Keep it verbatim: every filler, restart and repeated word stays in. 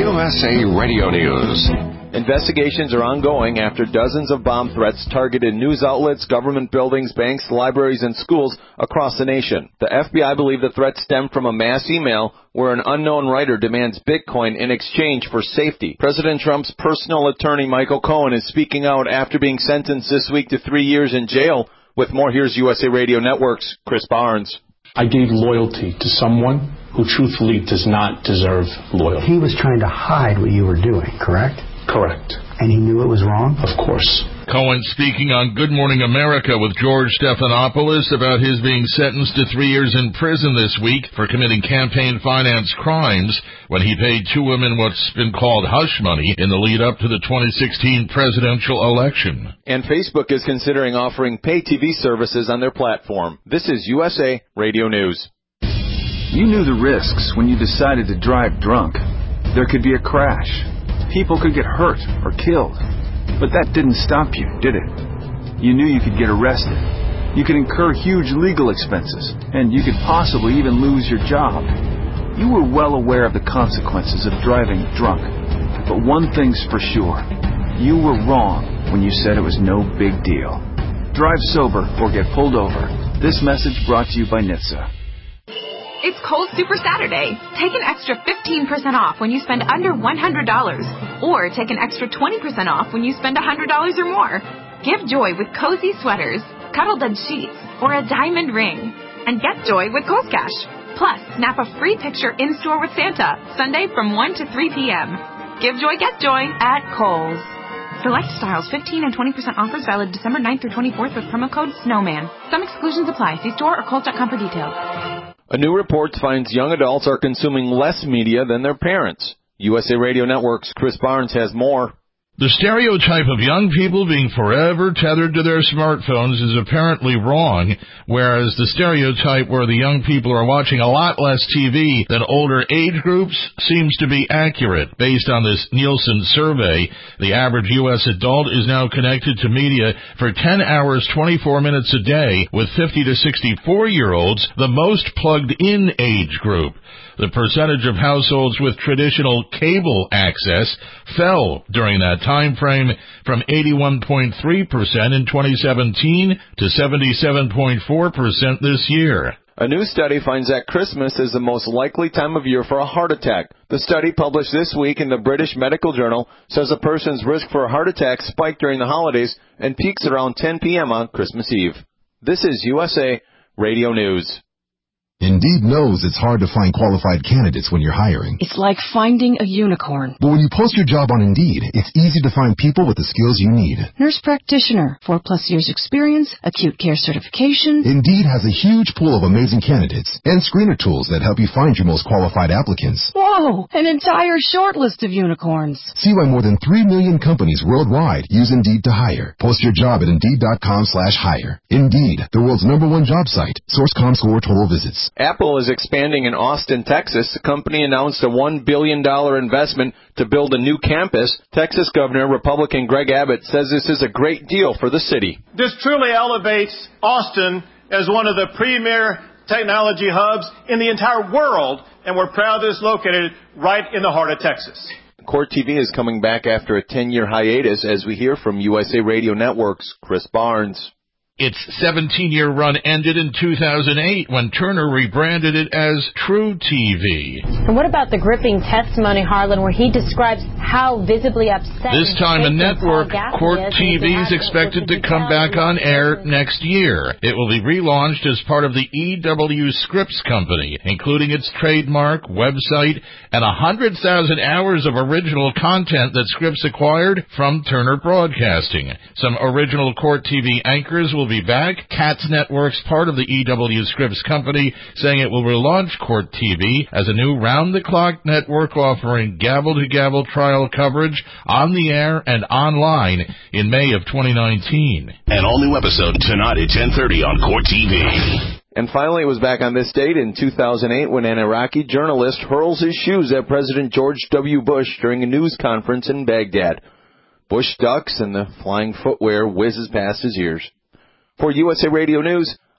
U S A Radio News. Investigations are ongoing after dozens of bomb threats targeted news outlets, government buildings, banks, libraries, and schools across the nation. The F B I believe the threats stemmed from a mass email where an unknown writer demands Bitcoin in exchange for safety. President Trump's personal attorney, Michael Cohen, is speaking out after being sentenced this week to three years in jail. With more, here's U S A Radio Network's Chris Barnes. I gave loyalty to someone who truthfully does not deserve loyalty. He was trying to hide what you were doing, correct? Correct. And he knew it was wrong? Of course. Cohen speaking on Good Morning America with George Stephanopoulos about his being sentenced to three years in prison this week for committing campaign finance crimes when he paid two women what's been called hush money in the lead up to the twenty sixteen presidential election. And Facebook is considering offering pay T V services on their platform. This is U S A Radio News. You knew the risks when you decided to drive drunk. There could be a crash. People could get hurt or killed. But that didn't stop you, did it? You knew you could get arrested. You could incur huge legal expenses, and you could possibly even lose your job. You were well aware of the consequences of driving drunk. But one thing's for sure. You were wrong when you said it was no big deal. Drive sober or get pulled over. This message brought to you by N H T S A. It's Kohl's Super Saturday. Take an extra fifteen percent off when you spend under one hundred dollars. Or take an extra twenty percent off when you spend one hundred dollars or more. Give joy with cozy sweaters, cuddle bed sheets, or a diamond ring. And get joy with Kohl's Cash. Plus, snap a free picture in-store with Santa, Sunday from one to three p.m. Give joy, get joy at Kohl's. Select styles, fifteen and twenty percent offers valid December ninth through twenty-fourth with promo code SNOWMAN. Some exclusions apply. See store or Kohl's dot com for details. A new report finds young adults are consuming less media than their parents. U S A Radio Network's Chris Barnes has more. The stereotype of young people being forever tethered to their smartphones is apparently wrong, whereas the stereotype where the young people are watching a lot less T V than older age groups seems to be accurate. Based on this Nielsen survey, the average U S adult is now connected to media for ten hours, twenty-four minutes a day, with fifty to sixty-four-year-olds the most plugged-in age group. The percentage of households with traditional cable access fell during that time frame from eighty-one point three percent in twenty seventeen to seventy-seven point four percent this year. A new study finds that Christmas is the most likely time of year for a heart attack. The study, published this week in the British Medical Journal, says a person's risk for a heart attack spiked during the holidays and peaks around ten p.m. on Christmas Eve. This is U S A Radio News. Indeed knows it's hard to find qualified candidates when you're hiring. It's like finding a unicorn. But when you post your job on Indeed, it's easy to find people with the skills you need. Nurse practitioner, four plus years experience, acute care certification. Indeed has a huge pool of amazing candidates and screener tools that help you find your most qualified applicants. Whoa, an entire short list of unicorns. See why more than three million companies worldwide use Indeed to hire. Post your job at Indeed.com slash hire. Indeed, the world's number one job site. Source ComScore total visits. Apple is expanding in Austin, Texas. The company announced a one billion dollars investment to build a new campus. Texas Governor, Republican Greg Abbott, says this is a great deal for the city. This truly elevates Austin as one of the premier technology hubs in the entire world, and we're proud that it's located right in the heart of Texas. Court T V is coming back after a ten-year hiatus, as we hear from U S A Radio Network's Chris Barnes. Its seventeen-year run ended in two thousand eight when Turner rebranded it as True T V. And what about the gripping testimony, Harlan, where he describes how visibly upset... This time a network, Court T V, is expected to come back on air next year. It will be relaunched as part of the E W Scripps Company, including its trademark, website, and one hundred thousand hours of original content that Scripps acquired from Turner Broadcasting. Some original Court T V anchors will be back. Katz Network's part of the E W Scripps Company, saying it will relaunch Court T V as a new round-the-clock network offering gavel-to-gavel trial coverage on the air and online in May of twenty nineteen. An all-new episode tonight at ten thirty on Court T V. And finally, it was back on this date in two thousand eight when an Iraqi journalist hurls his shoes at President George W. Bush during a news conference in Baghdad. Bush ducks and the flying footwear whizzes past his ears. For U S A Radio News,